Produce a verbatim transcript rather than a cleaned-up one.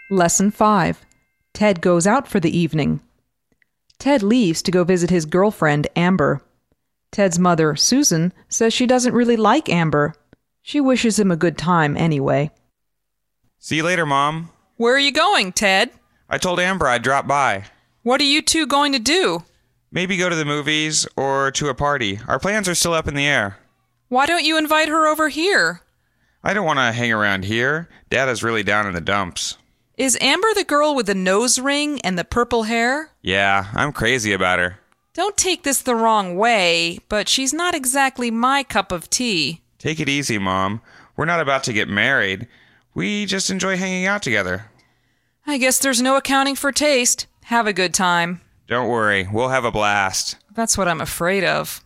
Lesson five. Ted goes out for the evening. Ted leaves to go visit his girlfriend, Amber. Ted's mother, Susan, says she doesn't really like Amber. She wishes him a good time anyway. See you later, Mom. Where are you going, Ted? I told Amber I'd drop by. What are you two going to do? Maybe go to the movies or to a party. Our plans are still up in the air. Why don't you invite her over here? I don't want to hang around here. Dad is really down in the dumps. Is Amber the girl with the nose ring and the purple hair? Yeah, I'm crazy about her. Don't take this the wrong way, but she's not exactly my cup of tea. Take it easy, Mom. We're not about to get married. We just enjoy hanging out together. I guess there's no accounting for taste. Have a good time. Don't worry, we'll have a blast. That's what I'm afraid of.